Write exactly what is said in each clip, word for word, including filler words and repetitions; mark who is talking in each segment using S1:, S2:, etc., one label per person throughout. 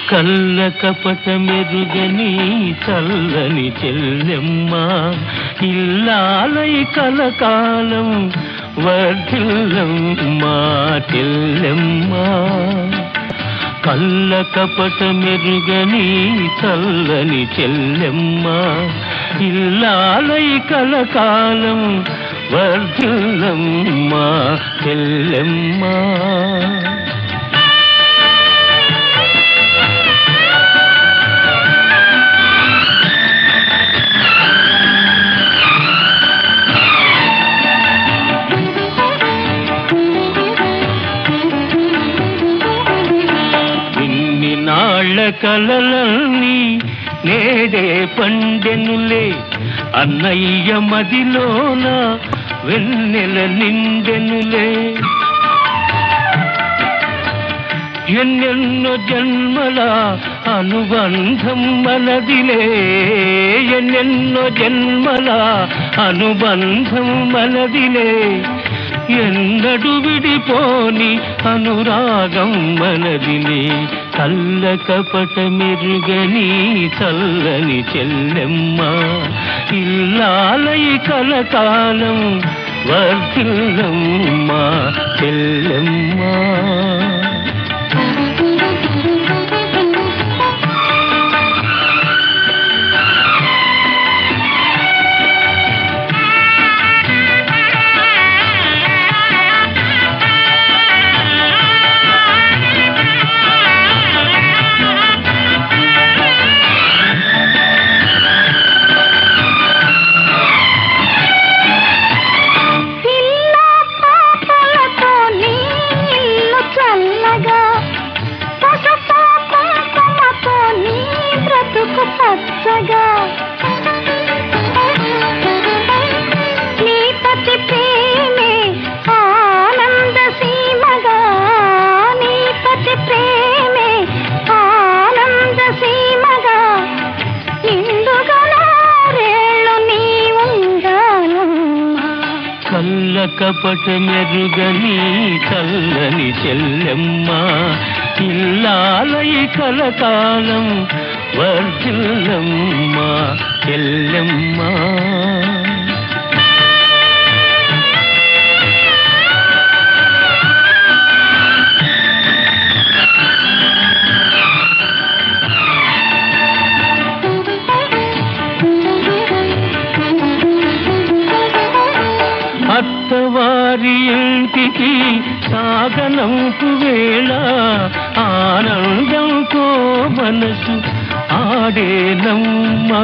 S1: కళ్ళ కపట మెరుగని చల్లని చెల్లెమ్మ ఇల్లాలై కలకాలం వర్ధిల్లమ్మా చెల్లెమ్మ. కళ్ళ కపట మెరుగని చల్లని చెల్లెమ్మ ఇల్లాలై కలకాలం వర్ధిల్లమ్మా చెల్లెమ్మ. నాళ్ళ కలలన్నీ నేడే పండెనులే అన్నయ్య మదిలోన వెన్నెల నిండెనులే. ఎన్నెన్నో జన్మల అనుబంధం మనదిలే, ఎన్నెన్నో జన్మల అనుబంధం మనదిలే. ఎన్నడు విడిపోని అనురాగం మనదిలే. కళ్ళ కపట మెరుగని చల్లని చెల్లెమ్మ ఇల్లాలై కలకాలం వర్ధిల్లమ్మా చెల్లెమ్మ. కళ్ళ కపట మెరుగని చల్లని చెల్లెమ్మ ఇల్లాలై కలకాలం వర్ధిల్లమ్మా చెల్లెమ్మ. అత్తవారి ఇంటికి సాగనంపు వేళ ఆనందంతో మనసు ఆడేనమ్మా.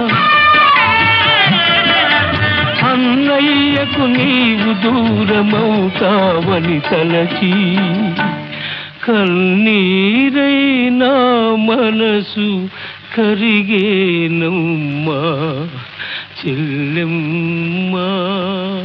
S1: అన్నయ్యకు నీవు దూరమవుతావని తలచి కన్నీరైనా మనసు కరిగేనమ్మా చెల్లెమ్మా.